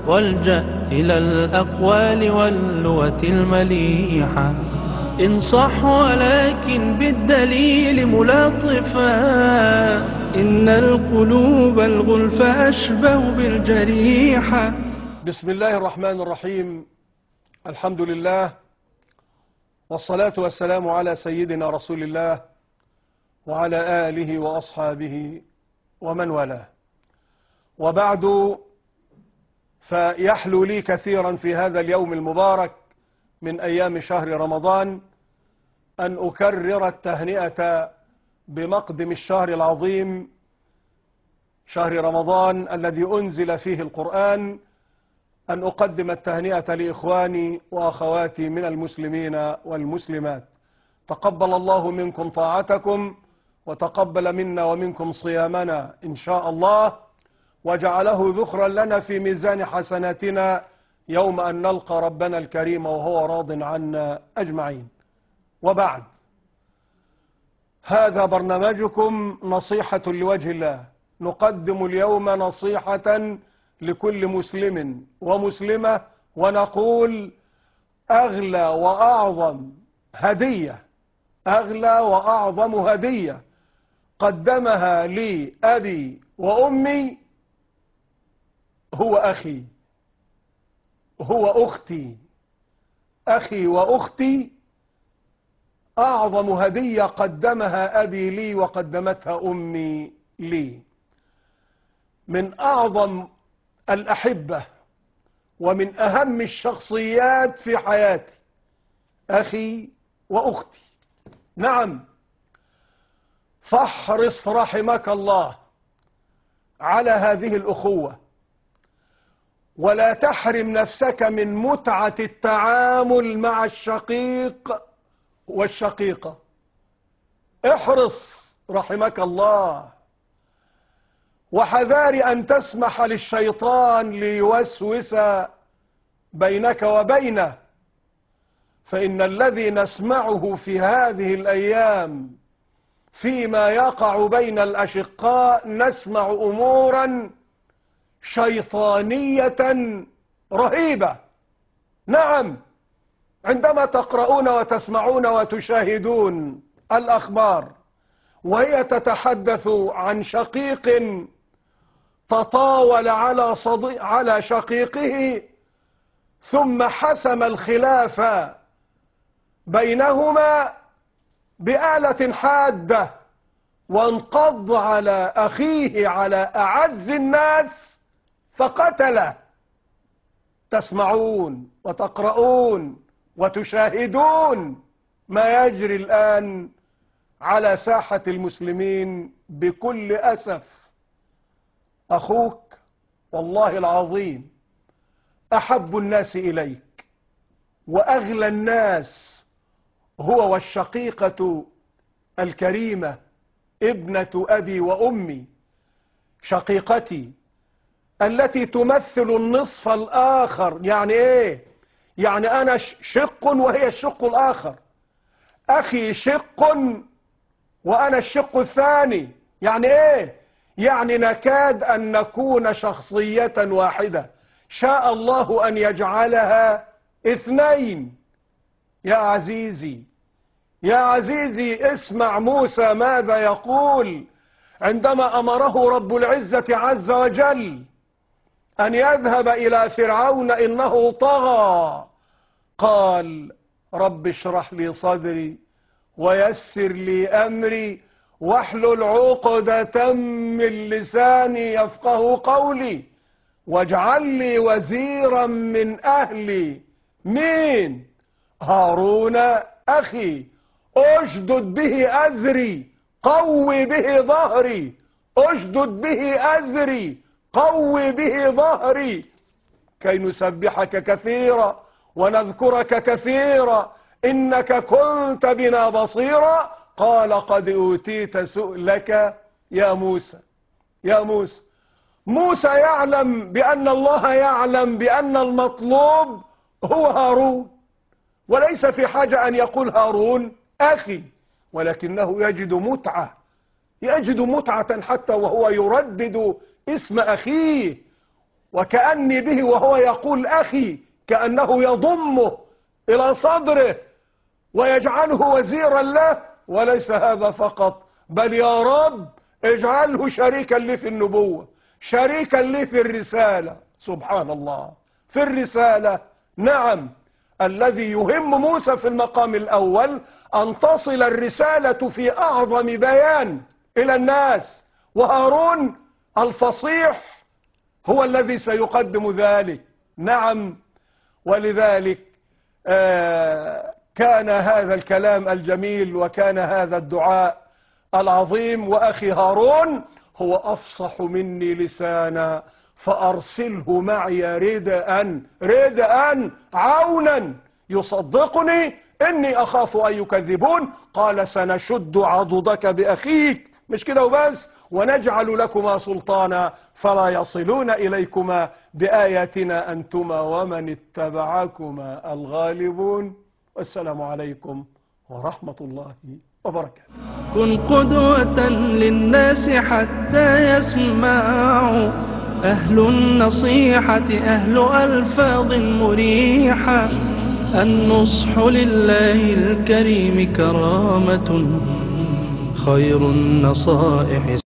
والجأ إلى الأقوال واللغة المليحة، انصح ولكن بالدليل ملاطفا، إن القلوب الغلف أشبه بالجريحة. بسم الله الرحمن الرحيم. الحمد لله والصلاة والسلام على سيدنا رسول الله وعلى آله وأصحابه ومن والاه، وبعد، فيحلو لي كثيرا في هذا اليوم المبارك من أيام شهر رمضان أن أكرر التهنئة بمقدم الشهر العظيم، شهر رمضان الذي أنزل فيه القرآن، أن أقدم التهنئة لإخواني وأخواتي من المسلمين والمسلمات. تقبل الله منكم طاعتكم، وتقبل منا ومنكم صيامنا إن شاء الله، وجعله ذخرا لنا في ميزان حسناتنا يوم أن نلقى ربنا الكريم وهو راض عنا أجمعين. وبعد، هذا برنامجكم نصيحة لوجه الله. نقدم اليوم نصيحة لكل مسلم ومسلمة، ونقول أغلى وأعظم هدية، أغلى وأعظم هدية قدمها لي أبي وأمي هو أخي، هو أختي. أخي وأختي أعظم هدية قدمها أبي لي وقدمتها أمي لي. من أعظم الأحبة ومن أهم الشخصيات في حياتي أخي وأختي. نعم، فاحرص رحمك الله على هذه الأخوة، ولا تحرم نفسك من متعة التعامل مع الشقيق والشقيقة. احرص رحمك الله، وحذار أن تسمح للشيطان ليوسوس بينك وبينه، فإن الذي نسمعه في هذه الأيام فيما يقع بين الأشقاء، نسمع أمورا شيطانية رهيبة. نعم، عندما تقرؤون وتسمعون وتشاهدون الأخبار وهي تتحدث عن شقيق تطاول على شقيقه، ثم حسم الخلاف بينهما بآلة حادة، وانقض على أخيه، على أعز الناس، فقتله. تسمعون وتقرؤون وتشاهدون ما يجري الآن على ساحة المسلمين بكل أسف. أخوك والله العظيم أحب الناس إليك وأغلى الناس هو والشقيقة الكريمة ابنة أبي وأمي، شقيقتي التي تمثل النصف الآخر. يعني إيه؟ يعني أنا شق وهي الشق الآخر، أخي شق وأنا الشق الثاني. يعني إيه؟ يعني نكاد أن نكون شخصية واحدة، شاء الله أن يجعلها اثنين. يا عزيزي، يا عزيزي، اسمع موسى ماذا يقول عندما أمره رب العزة عز وجل أن يذهب إلى فرعون إنه طغى. قال رب اشرح لي صدري ويسر لي أمري واحلل عقدة من لساني يفقه قولي واجعل لي وزيرا من أهلي. مين؟ هارون أخي، أشدد به أزري قوي به ظهري، أشدد به أزري قوي به ظهري، كي نسبحك كثيرا ونذكرك كثيرا إنك كنت بنا بصيرا. قال قد أوتيت سؤلك يا موسى. يا موسى، موسى يعلم بأن الله يعلم بأن المطلوب هو هارون، وليس في حاجة أن يقول هارون أخي، ولكنه يجد متعة حتى وهو يردد اسم أخيه وكأني به وهو يقول أخي، كأنه يضمه إلى صدره ويجعله وزيرا له. وليس هذا فقط، بل يا رب اجعله شريكا لي في النبوة، شريكا لي في الرسالة. سبحان الله، في الرسالة. نعم، الذي يهم موسى في المقام الأول أن تصل الرسالة في أعظم بيان إلى الناس، وهارون الفصيح هو الذي سيقدم ذلك. نعم، ولذلك كان هذا الكلام الجميل وكان هذا الدعاء العظيم. وأخي هارون هو أفصح مني لسانا فأرسله معي ردءا عونا يصدقني إني أخاف أن يكذبون. قال سنشد عضدك بأخيك، مش كده وبس، ونجعل لكما سلطانا فلا يصلون إليكما بآياتنا أنتما ومن اتبعكما الغالبون. والسلام عليكم ورحمة الله وبركاته. كن قدوة للناس حتى يسمعوا، أهل النصيحة أهل ألفاظ مريحة. النصح لله الكريم كرامة، خير النصائح